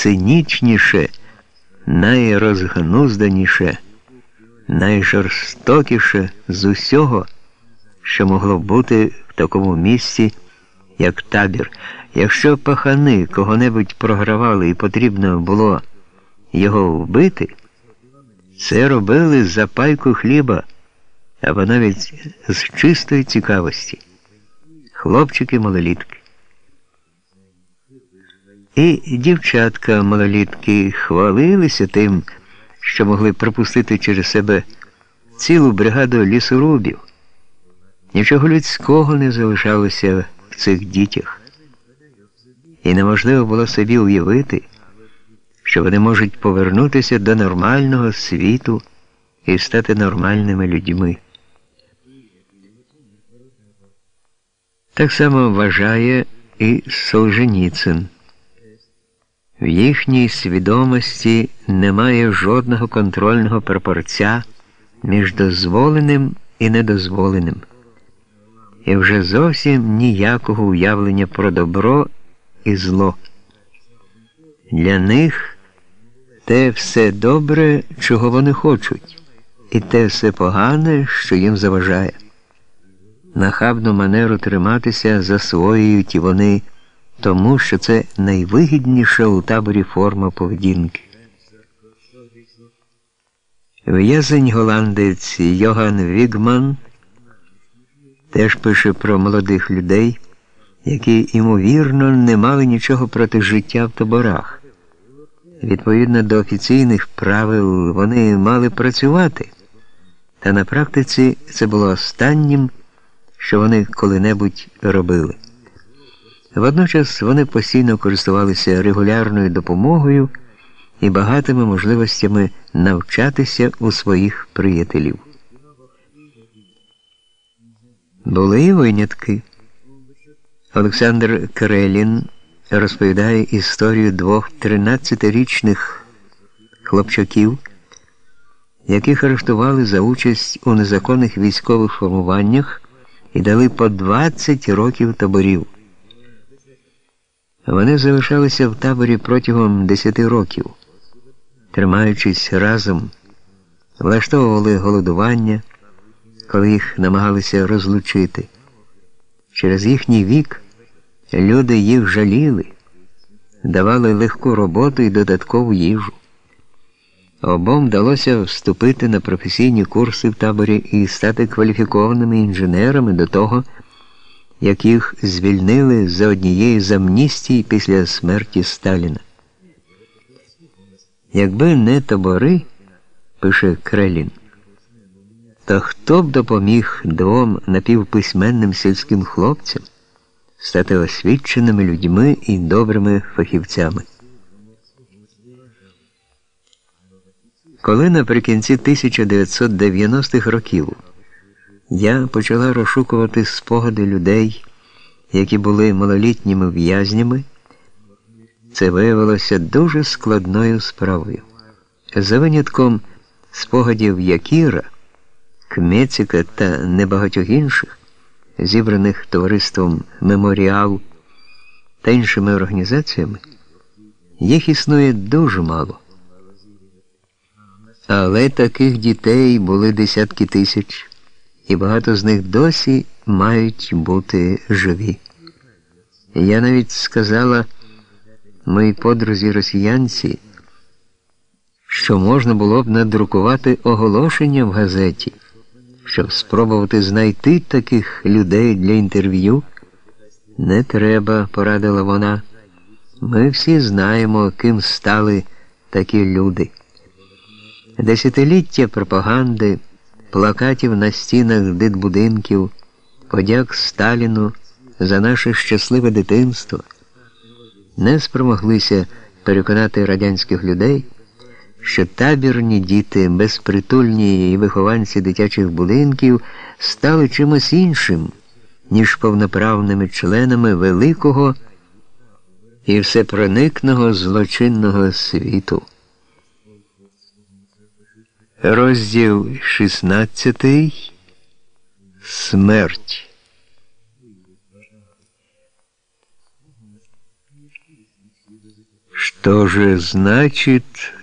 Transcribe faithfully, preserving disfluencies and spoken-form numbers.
найцинічніше, найрозгнузданіше, найжорстокіше з усього, що могло бути в такому місці, як табір. Якщо пахани кого-небудь програвали і потрібно було його вбити, це робили за пайку хліба, або навіть з чистої цікавості. Хлопчики-малолітки. І дівчатка-малолітки хвалилися тим, що могли пропустити через себе цілу бригаду лісорубів. Нічого людського не залишалося в цих дітях. І неможливо було собі уявити, що вони можуть повернутися до нормального світу і стати нормальними людьми. Так само вважає і Солженіцин. В їхній свідомості немає жодного контрольного прапорця між дозволеним і недозволеним. І вже зовсім ніякого уявлення про добро і зло. Для них те все добре, чого вони хочуть, і те все погане, що їм заважає. Нахабну манеру триматися засвоюють і вони, тому що це найвигідніша у таборі форма поведінки. В'язень-голландець Йоган Вігман теж пише про молодих людей, які, ймовірно, не мали нічого проти життя в таборах. Відповідно до офіційних правил, вони мали працювати, та на практиці це було останнім, що вони коли-небудь робили. Водночас вони постійно користувалися регулярною допомогою і багатими можливостями навчатися у своїх приятелів. Були і винятки. Олександр Карелін розповідає історію двох тринадцятирічних хлопчаків, яких арештували за участь у незаконних військових формуваннях і дали по двадцять років таборів. Вони залишалися в таборі протягом десяти років, тримаючись разом, влаштовували голодування, коли їх намагалися розлучити. Через їхній вік люди їх жаліли, давали легку роботу і додаткову їжу. Обом вдалося вступити на професійні курси в таборі і стати кваліфікованими інженерами до того, як їх звільнили за однієї з амністій після смерті Сталіна. Якби не табори, пише Крелін, то хто б допоміг двом напівписьменним сільським хлопцям стати освіченими людьми і добрими фахівцями? Коли наприкінці тисяча дев'ятсот дев'яностих років я почала розшукувати спогади людей, які були малолітніми в'язнями, це виявилося дуже складною справою. За винятком спогадів Якіра, Кмецика та небагатьох інших, зібраних товариством «Меморіал» та іншими організаціями, їх існує дуже мало. Але таких дітей були десятки тисяч, і багато з них досі мають бути живі. Я навіть сказала моїй подрузі росіянці, що можна було б надрукувати оголошення в газеті, щоб спробувати знайти таких людей для інтерв'ю. Не треба, порадила вона. Ми всі знаємо, ким стали такі люди. Десятиліття пропаганди, плакатів на стінах дитбудинків, подяк Сталіну за наше щасливе дитинство не спромоглися переконати радянських людей, що табірні діти, безпритульні і вихованці дитячих будинків стали чимось іншим, ніж повноправними членами великого і всепроникного злочинного світу. Розділ шістнадцятий. Смерть. Что же значит